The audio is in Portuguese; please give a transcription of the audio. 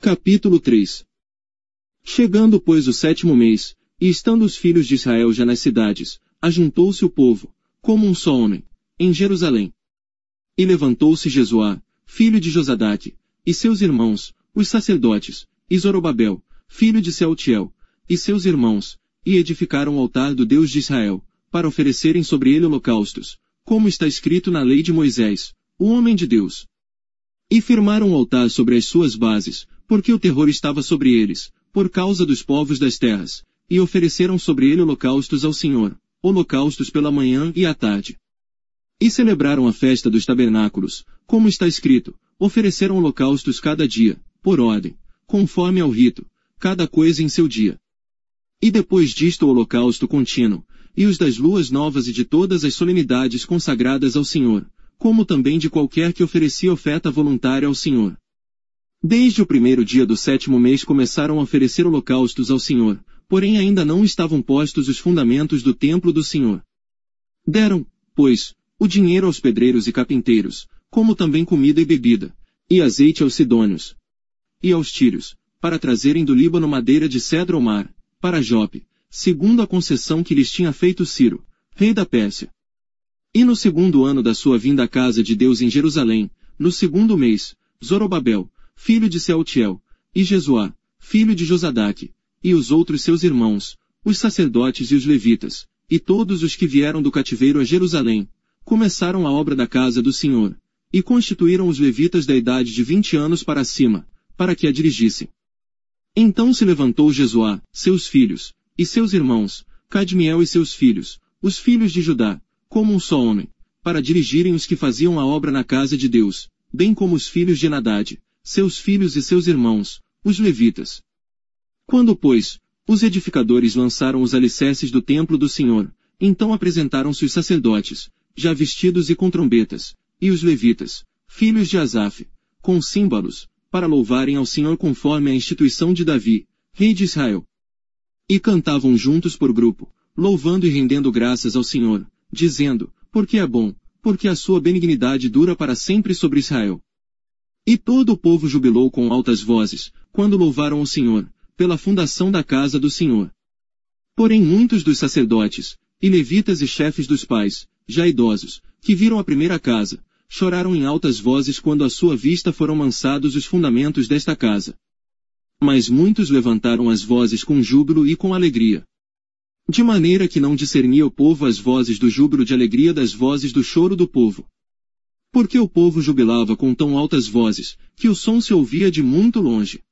Capítulo 3. Chegando, pois, o 7º mês, e estando os filhos de Israel já nas cidades, ajuntou-se o povo, como um só homem, em Jerusalém. E levantou-se Jesuá, filho de Josadaque, e seus irmãos, os sacerdotes, e Zorobabel, filho de Sealtiel, e seus irmãos, e edificaram o altar do Deus de Israel, para oferecerem sobre ele holocaustos, como está escrito na lei de Moisés, o homem de Deus. E firmaram o altar sobre as suas bases, porque o terror estava sobre eles, por causa dos povos das terras, e ofereceram sobre ele holocaustos ao Senhor, holocaustos pela manhã e à tarde. E celebraram a festa dos tabernáculos, como está escrito, ofereceram holocaustos cada dia, por ordem, conforme ao rito, cada coisa em seu dia. E depois disto o holocausto contínuo, e os das luas novas e de todas as solenidades consagradas ao Senhor, como também de qualquer que oferecia oferta voluntária ao Senhor. Desde o 1º dia do 7º mês começaram a oferecer holocaustos ao Senhor, porém ainda não estavam postos os fundamentos do templo do Senhor. Deram, pois, o dinheiro aos pedreiros e carpinteiros, como também comida e bebida, e azeite aos sidônios, e aos tírios, para trazerem do Líbano madeira de cedro ao mar, para Jope, segundo a concessão que lhes tinha feito Ciro, rei da Pérsia. E no 2º ano da sua vinda à casa de Deus em Jerusalém, no 2º mês, Zorobabel, filho de Sealtiel, e Jesuá, filho de Josadaque, e os outros seus irmãos, os sacerdotes e os levitas, e todos os que vieram do cativeiro a Jerusalém, começaram a obra da casa do Senhor, e constituíram os levitas da idade de 20 anos para cima, para que a dirigissem. Então se levantou Jesuá, seus filhos, e seus irmãos, Cadmiel e seus filhos, os filhos de Judá, como um só homem, para dirigirem os que faziam a obra na casa de Deus, bem como os filhos de Enadade, seus filhos e seus irmãos, os levitas. Quando, pois, os edificadores lançaram os alicerces do templo do Senhor, então apresentaram-se os sacerdotes, já vestidos e com trombetas, e os levitas, filhos de Asaf, com símbolos, para louvarem ao Senhor conforme a instituição de Davi, rei de Israel. E cantavam juntos por grupo, louvando e rendendo graças ao Senhor, dizendo, porque é bom, porque a sua benignidade dura para sempre sobre Israel. E todo o povo jubilou com altas vozes, quando louvaram ao Senhor, pela fundação da casa do Senhor. Porém muitos dos sacerdotes, e levitas e chefes dos pais, já idosos, que viram a primeira casa, choraram em altas vozes quando à sua vista foram lançados os fundamentos desta casa. Mas muitos levantaram as vozes com júbilo e com alegria. De maneira que não discernia o povo as vozes do júbilo de alegria das vozes do choro do povo. Porque o povo jubilava com tão altas vozes, que o som se ouvia de muito longe.